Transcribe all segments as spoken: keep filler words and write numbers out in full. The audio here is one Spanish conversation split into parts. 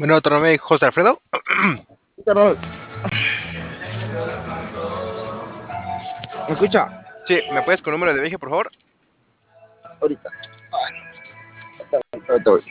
Bueno, otro nombre, José Alfredo. Carnal, ¿me escucha? Sí, ¿me puedes con número de viaje, por favor? Ahorita. Ahorita voy.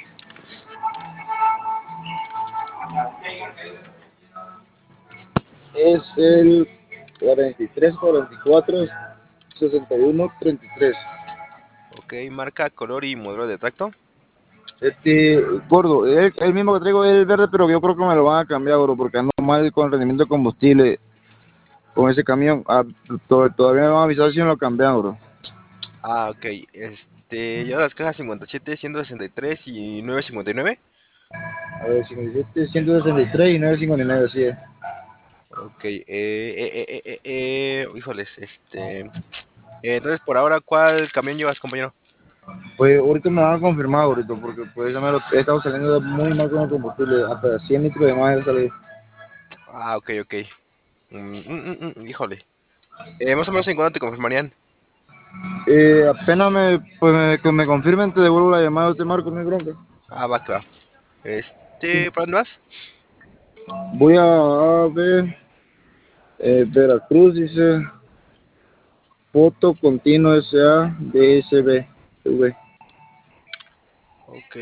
Es el cuarenta y tres, cuarenta y cuatro, sesenta y uno, treinta y tres. Ok, marca, color y modelo de tracto. Este, gordo, el, el mismo que traigo es el verde, pero yo creo que me lo van a cambiar, gordo, porque ando mal con el rendimiento de combustible con ese camión. Ah, to- todavía me van a avisar si me lo cambian, gordo. Ah, ok. Este, ya las cajas cincuenta y siete, ciento sesenta y tres y novecientos cincuenta y nueve. A ver, cincuenta y siete, ciento sesenta y tres y nueve cincuenta y nueve, así es. Ok, eh, eh, eh, eh, eh, híjoles, este. eh, entonces, por ahora, ¿cuál camión llevas, compañero? Pues ahorita me van a confirmar, ahorita, porque pues ya me lo he estado saliendo muy mal con el combustible, hasta cien litros de más he salido. Ah, ok, ok. Mm, mm, mm, mm, híjole. Eh, más o menos en cuándo te confirmarían. Eh, apenas me, pues me, que me confirmen, te devuelvo la llamada, te marco, no hay bronca. Ah, va, que va. Este, ¿para dónde vas? Voy a, a ver, eh, Veracruz, dice, foto continua S A D S B V. Ok.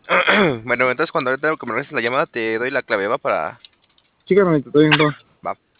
Bueno, entonces cuando ahorita que me regreses la llamada, te doy la clave, ¿va? Para. Chica, me estoy bien, pa. Va.